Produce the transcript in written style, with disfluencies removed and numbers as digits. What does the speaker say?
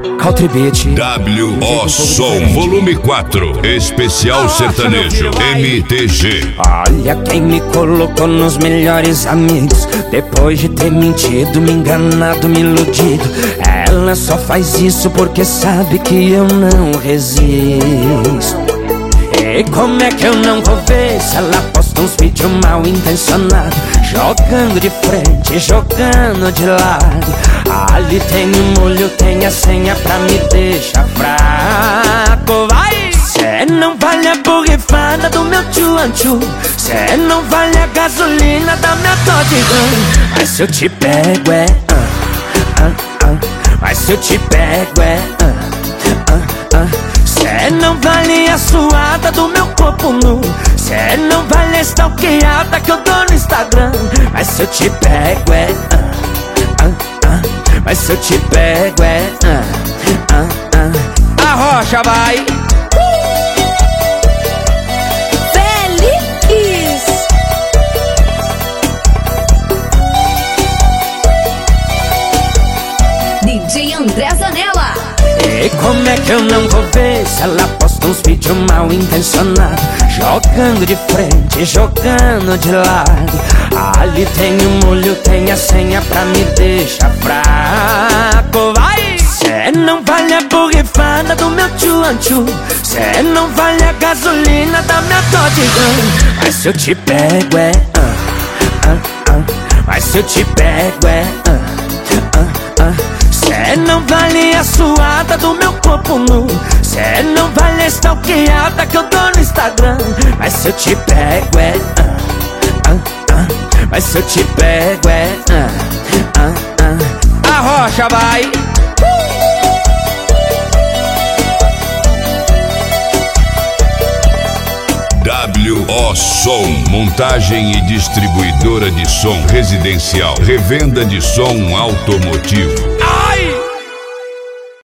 Caltribete. W.O. Som, volume 4, especial sertanejo, MTG. Olha quem me colocou nos melhores amigos. Depois de ter mentido, me enganado, me iludido. Ela só faz isso porque sabe que eu não resisto. E como é que eu não vou ver se ela posta uns vídeos mal intencionados, jogando de frente, jogando de lado. Ali tem um molho, tem a senha pra me deixar fraco. Vai! Cê não vale a borrifada do meu tchu-an-tchu, cê não vale a gasolina da minha Dodge Ram. Mas se eu te pego é mas se eu te pego é cê não vale a suada do meu corpo nu, cê não vale a stalkeada que eu dou no Instagram. Mas se eu te pego é mas se eu te pego é a rocha vai. Feliz DJ André Zanella. E como é que eu não vou ver se ela posta uns vídeos mal intencionados, jogando de frente, jogando de lado. Ali tem um molho, tem a senha pra me deixar fraco. Vai! Cê não vale a borrifada do meu tchu-an-tchu, cê não vale a gasolina da minha Dodge Ram. Mas se eu te pego é mas se eu te pego é cê não vale a suada do meu corpo nu, cê não vale a stalkeada que eu dou no Instagram. Mas se eu te pego é mas se eu te pego é a rocha vai. W.O. Som, montagem e distribuidora de som residencial, revenda de som automotivo.